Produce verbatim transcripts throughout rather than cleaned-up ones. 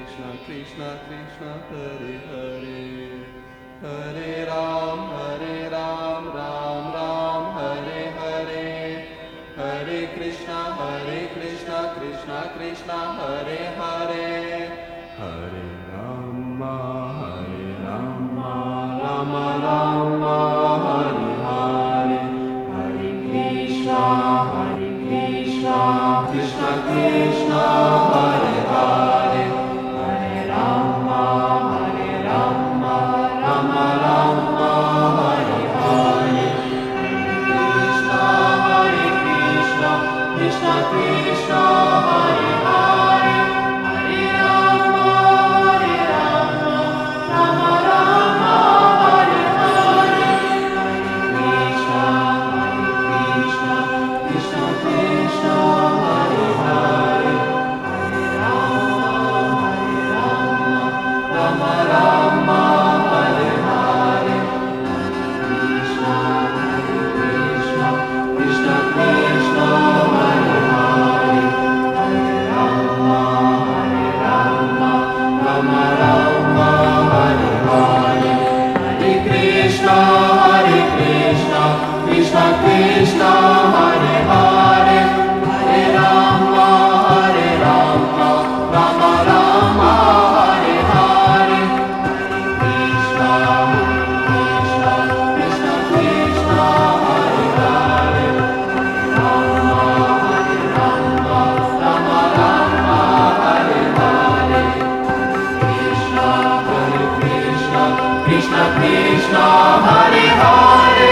Krishna Krishna Krishna Hare Hare Hare Ram Hare Ram Ram Ram Hare Hare Hare Krishna Hare Krishna Krishna Krishna Hare Hare Hare Rama Hare Rama Rama Rama Hare Hare Hare Krishna Hare Krishna Krishna Krishna Hare Hare Hare Rama Hare Rama Rama Rama Hare Hare Krishna Hare Krishna Krishna Krishna Hare Hare Hare Rama Hare Rama Rama Rama Hare Hare Hare Krishna Hare Krishna Krishna Krishna Hare Hare Hare Rama Hare Rama Rama Rama Hare Hare Krishna Hare Krishna Krishna Krishna Hare Hare Hare Rama Hare Rama Rama Rama Hare Hare Hare Krishna Hare Krishna Krishna Krishna Hare Hare Hare Rama Hare Rama Rama Rama Hare Hare Hare Krishna Hare Krishna Krishna Krishna Hare Hare Rama Hare Rama Rama Rama Hare Hare Krishna Hare Krishna Krishna Krishna Hare Hare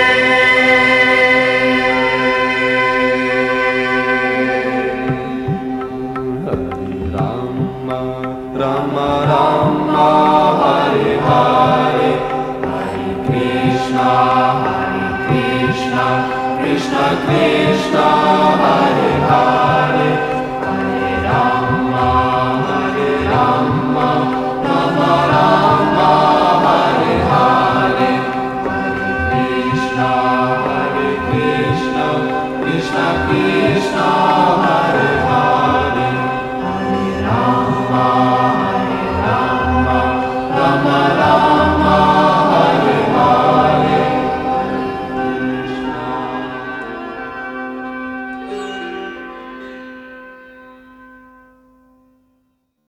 Rama Rama Rama Hare Hare Hare Krishna Hare Krishna Krishna Krishna Hare Hare